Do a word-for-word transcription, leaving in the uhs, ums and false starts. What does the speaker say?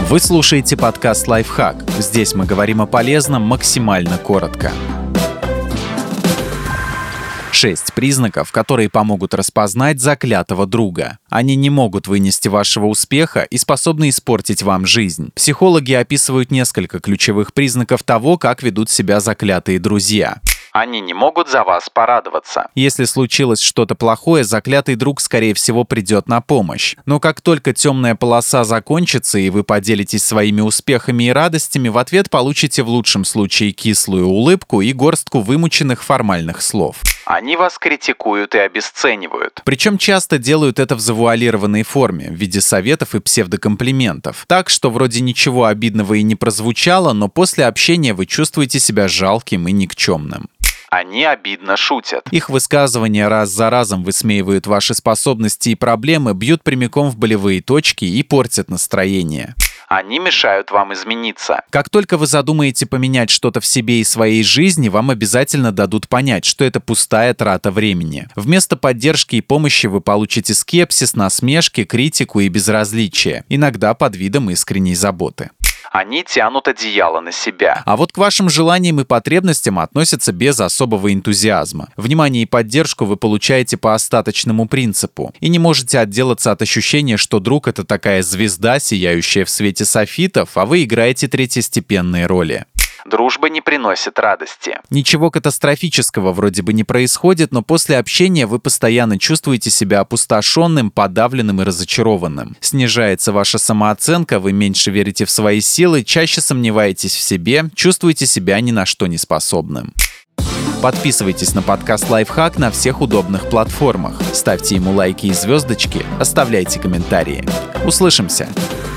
Вы слушаете подкаст «Лайфхак». Здесь мы говорим о полезном максимально коротко. Шесть признаков, которые помогут распознать заклятого друга. Они не могут вынести вашего успеха и способны испортить вам жизнь. Психологи описывают несколько ключевых признаков того, как ведут себя заклятые друзья. Они не могут за вас порадоваться. Если случилось что-то плохое, заклятый друг, скорее всего, придет на помощь. Но как только темная полоса закончится и вы поделитесь своими успехами и радостями, в ответ получите в лучшем случае кислую улыбку и горстку вымученных формальных слов. Они вас критикуют и обесценивают. Причем часто делают это в завуалированной форме, в виде советов и псевдокомплиментов. Так, что вроде ничего обидного и не прозвучало, но после общения вы чувствуете себя жалким и никчемным. Они обидно шутят. Их высказывания раз за разом высмеивают ваши способности и проблемы, бьют прямиком в болевые точки и портят настроение. Они мешают вам измениться. Как только вы задумаете поменять что-то в себе и своей жизни, вам обязательно дадут понять, что это пустая трата времени. Вместо поддержки и помощи вы получите скепсис, насмешки, критику и безразличие, иногда под видом искренней заботы. Они тянут одеяло на себя. А вот к вашим желаниям и потребностям относятся без особого энтузиазма. Внимание и поддержку вы получаете по остаточному принципу. И не можете отделаться от ощущения, что друг — это такая звезда, сияющая в свете софитов, а вы играете третьестепенные роли. Дружба не приносит радости. Ничего катастрофического вроде бы не происходит, но после общения вы постоянно чувствуете себя опустошенным, подавленным и разочарованным. Снижается ваша самооценка, вы меньше верите в свои силы, чаще сомневаетесь в себе, чувствуете себя ни на что не способным. Подписывайтесь на подкаст «Лайфхак» на всех удобных платформах. Ставьте ему лайки и звездочки, оставляйте комментарии. Услышимся!